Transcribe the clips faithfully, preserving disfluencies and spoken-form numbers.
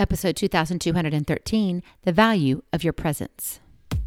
episode two thousand two hundred thirteen, The Value of Your Presence.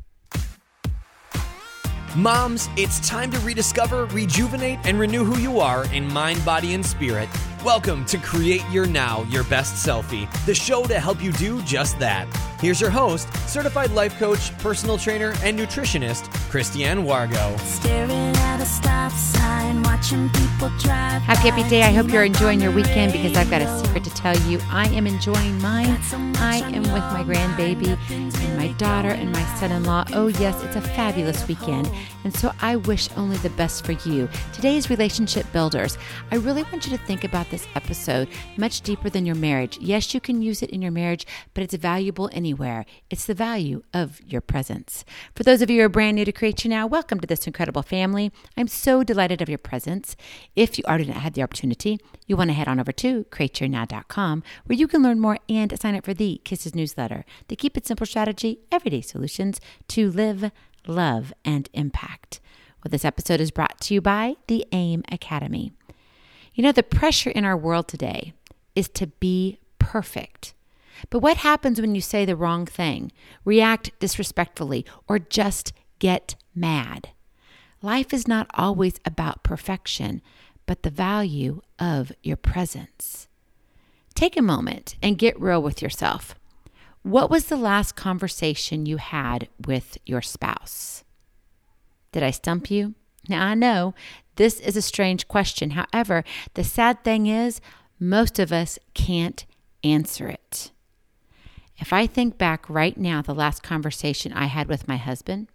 Moms, it's time to rediscover, rejuvenate, and renew who you are in mind, body, and spirit. Welcome to Create Your Now, Your Best Selfie, the show to help you do just that. Here's your host, certified life coach, personal trainer, and nutritionist, Christiane Wargo. Staring at a stop sign, watching people drive. Happy, happy day. I hope you're enjoying your weekend because I've got a secret to tell you. I am enjoying mine. I am with my grandbaby and my daughter and my son-in-law. Oh, yes, it's a fabulous weekend. And so I wish only the best for you. Today's Relationship Builders. I really want you to think about this episode much deeper than your marriage. Yes, you can use it in your marriage, but it's valuable anywhere. It's the value of your presence. For those of you who are brand new to Create Your Now, welcome to this incredible family. I'm so delighted of your presence. If you already not had the opportunity, you want to head on over to create your now dot com where you can learn more and sign up for the Kisses newsletter, the Keep It Simple strategy, everyday solutions to live, love, and impact. Well, this episode is brought to you by the AIM Academy. You know, the pressure in our world today is to be perfect. But what happens when you say the wrong thing, react disrespectfully, or just get mad? Life is not always about perfection, but the value of your presence. Take a moment and get real with yourself. What was the last conversation you had with your spouse? Did I stump you? Now, I know this is a strange question. However, the sad thing is most of us can't answer it. If I think back right now, the last conversation I had with my husband,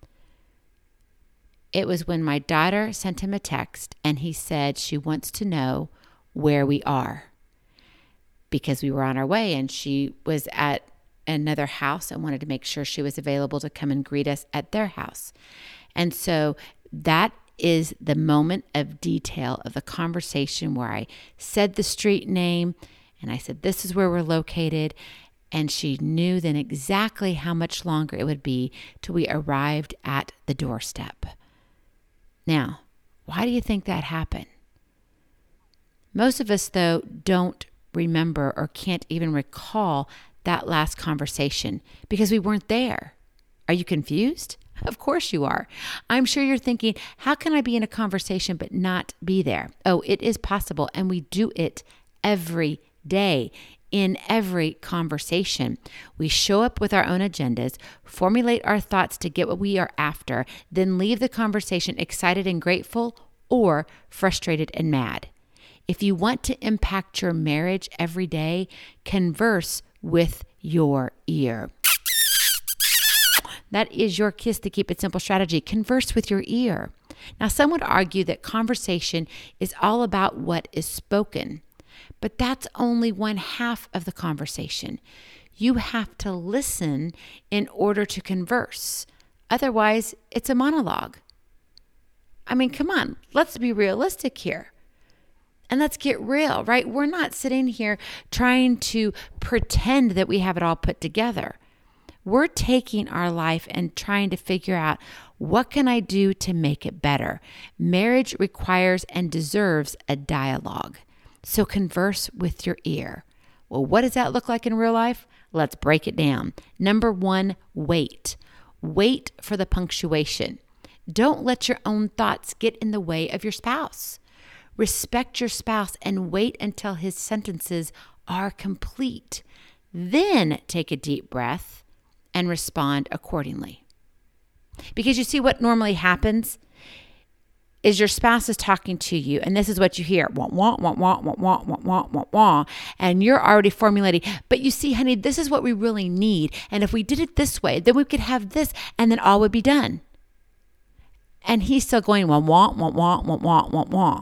it was when my daughter sent him a text and he said she wants to know where we are because we were on our way and she was at another house and wanted to make sure she was available to come and greet us at their house. And so that is the moment of detail of the conversation where I said the street name and I said, this is where we're located. And she knew then exactly how much longer it would be till we arrived at the doorstep. Now, why do you think that happened? Most of us, though, don't remember or can't even recall that last conversation because we weren't there. Are you confused? Of course you are. I'm sure you're thinking, how can I be in a conversation but not be there? Oh, it is possible, and we do it every day. In every conversation, we show up with our own agendas, formulate our thoughts to get what we are after, then leave the conversation excited and grateful or frustrated and mad. If you want to impact your marriage every day, converse with your ear. That is your kiss to keep it simple strategy. Converse with your ear. Now, some would argue that conversation is all about what is spoken. But that's only one half of the conversation. You have to listen in order to converse. Otherwise, it's a monologue. I mean, come on, let's be realistic here. And let's get real, right? We're not sitting here trying to pretend that we have it all put together. We're taking our life and trying to figure out, what can I do to make it better? Marriage requires and deserves a dialogue. So converse with your ear. Well, what does that look like in real life? Let's break it down. Number one, wait. Wait for the punctuation. Don't let your own thoughts get in the way of your spouse. Respect your spouse and wait until his sentences are complete. Then take a deep breath and respond accordingly. Because you see what normally happens is your spouse is talking to you, and this is what you hear, wah, wah, wah, wah, wah, wah, wah, wah, wah, wah, and you're already formulating, but you see, honey, this is what we really need, and if we did it this way, then we could have this, and then all would be done. And he's still going, wah, wah, wah, wah, wah, wah, wah, wah.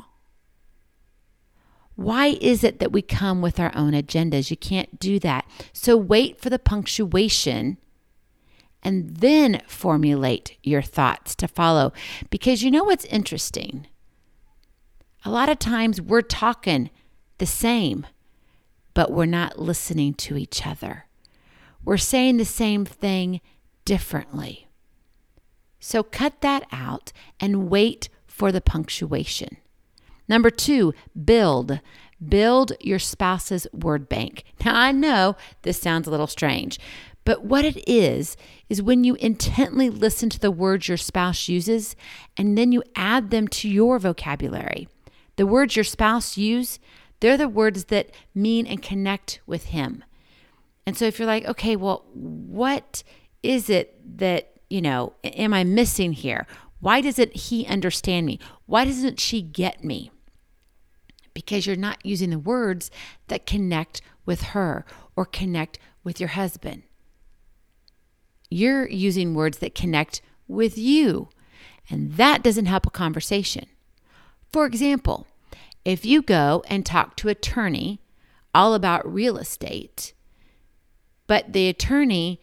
Why is it that we come with our own agendas? You can't do that. So wait for the punctuation and then formulate your thoughts to follow. Because you know what's interesting? A lot of times we're talking the same, but we're not listening to each other. We're saying the same thing differently. So cut that out and wait for the punctuation. Number two, build. Build your spouse's word bank. Now, I know this sounds a little strange, but what it is, is when you intently listen to the words your spouse uses, and then you add them to your vocabulary. The words your spouse use, they're the words that mean and connect with him. And so if you're like, okay, well, what is it that, you know, am I missing here? Why doesn't he understand me? Why doesn't she get me? Because you're not using the words that connect with her or connect with your husband. You're using words that connect with you, and that doesn't help a conversation. For example, if you go and talk to an attorney all about real estate, but the attorney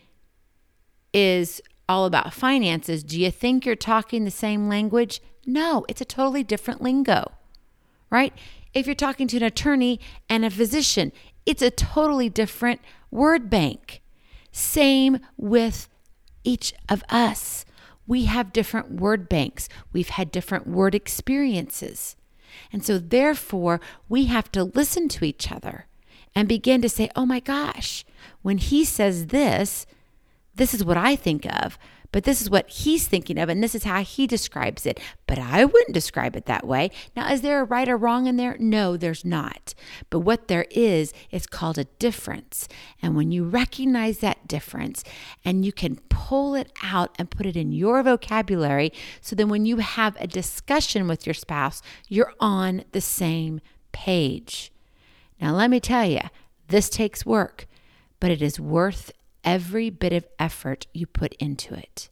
is all about finances, do you think you're talking the same language? No, it's a totally different lingo, right? If you're talking to an attorney and a physician, it's a totally different word bank. Same with each of us. We have different word banks. We've had different word experiences. And so therefore, we have to listen to each other and begin to say, oh my gosh, when he says this, this is what I think of, but this is what he's thinking of, and this is how he describes it. But I wouldn't describe it that way. Now, is there a right or wrong in there? No, there's not. But what there is, is called a difference. And when you recognize that difference and you can pull it out and put it in your vocabulary, so then when you have a discussion with your spouse, you're on the same page. Now, let me tell you, this takes work, but it is worth every bit of effort you put into it.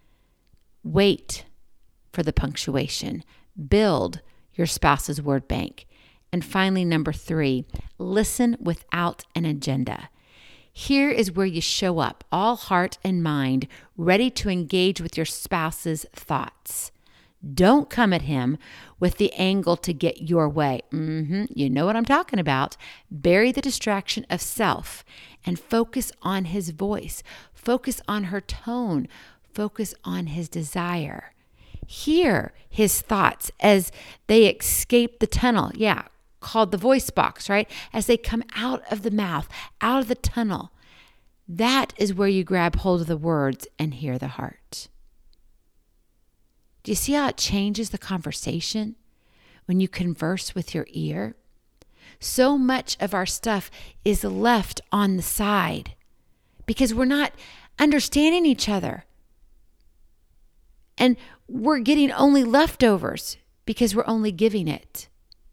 Wait for the punctuation. Build your spouse's word bank. And finally, number three, listen without an agenda. Here is where you show up, all heart and mind, ready to engage with your spouse's thoughts. Don't come at him with the angle to get your way. Mm-hmm. You know what I'm talking about. Bury the distraction of self and focus on his voice. Focus on her tone. Focus on his desire. Hear his thoughts as they escape the tunnel. Yeah, called the voice box, right? As they come out of the mouth, out of the tunnel. That is where you grab hold of the words and hear the heart. Do you see how it changes the conversation when you converse with your ear? So much of our stuff is left on the side because we're not understanding each other. And we're getting only leftovers because we're only giving it.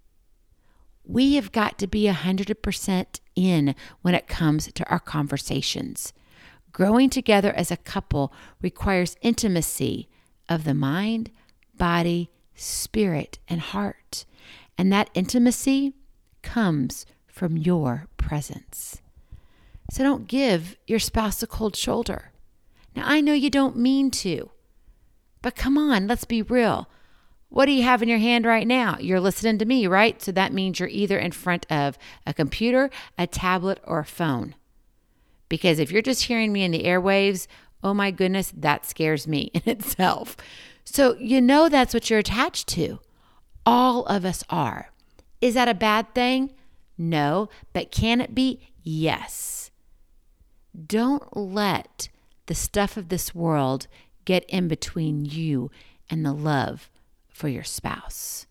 We have got to be one hundred percent in when it comes to our conversations. Growing together as a couple requires intimacy of the mind, body, spirit, and heart. And that intimacy comes from your presence. So don't give your spouse a cold shoulder. Now, I know you don't mean to, but come on, let's be real. What do you have in your hand right now? You're listening to me, right? So that means you're either in front of a computer, a tablet, or a phone. Because if you're just hearing me in the airwaves, oh my goodness, that scares me in itself. So you know that's what you're attached to. All of us are. Is that a bad thing? No. But can it be? Yes. Don't let the stuff of this world get in between you and the love for your spouse.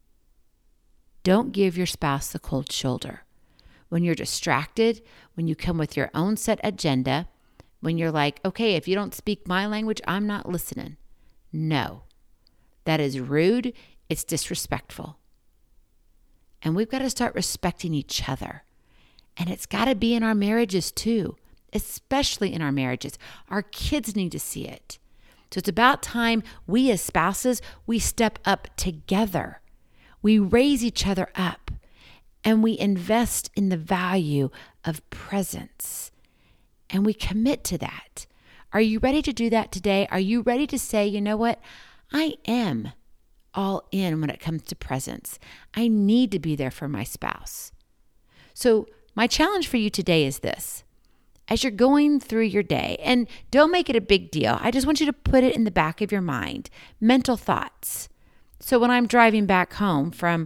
Don't give your spouse the cold shoulder. When you're distracted, when you come with your own set agenda, when you're like, okay, if you don't speak my language, I'm not listening. No, that is rude. It's disrespectful. And we've got to start respecting each other. And it's got to be in our marriages too, especially in our marriages. Our kids need to see it. So it's about time we as spouses, we step up together. We raise each other up and we invest in the value of presence. And we commit to that. Are you ready to do that today? Are you ready to say, you know what? I am all in when it comes to presence. I need to be there for my spouse. So my challenge for you today is this. As you're going through your day, and don't make it a big deal. I just want you to put it in the back of your mind. Mental thoughts. So when I'm driving back home from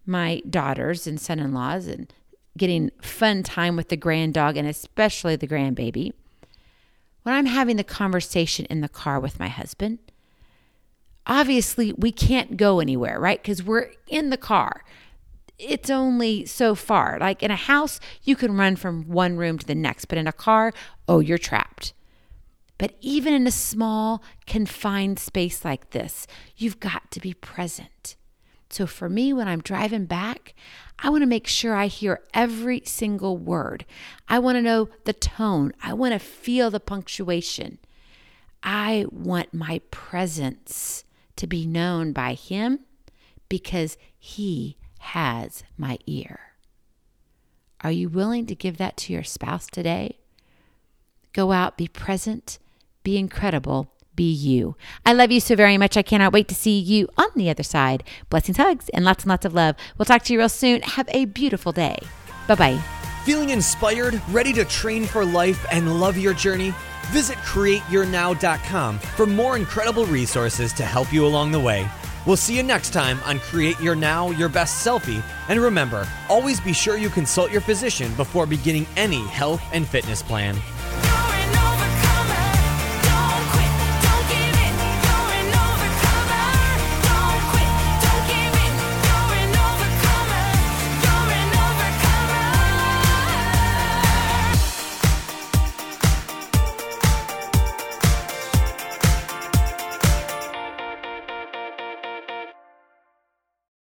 my daughters and son-in-laws and getting fun time with the grand dog and especially the grandbaby, when I'm having the conversation in the car with my husband, obviously we can't go anywhere, right? Because we're in the car. It's only so far. Like in a house, you can run from one room to the next, but in a car, oh, you're trapped. But even in a small, confined space like this, you've got to be present. So for me, when I'm driving back, I want to make sure I hear every single word. I want to know the tone. I want to feel the punctuation. I want my presence to be known by him because he has my ear. Are you willing to give that to your spouse today? Go out, be present, be incredible, be you. I love you so very much. I cannot wait to see you on the other side. Blessings, hugs, and lots and lots of love. We'll talk to you real soon. Have a beautiful day. Bye-bye. Feeling inspired, ready to train for life and love your journey? Visit create your now dot com for more incredible resources to help you along the way. We'll see you next time on Create Your Now, Your Best Selfie. And remember, always be sure you consult your physician before beginning any health and fitness plan.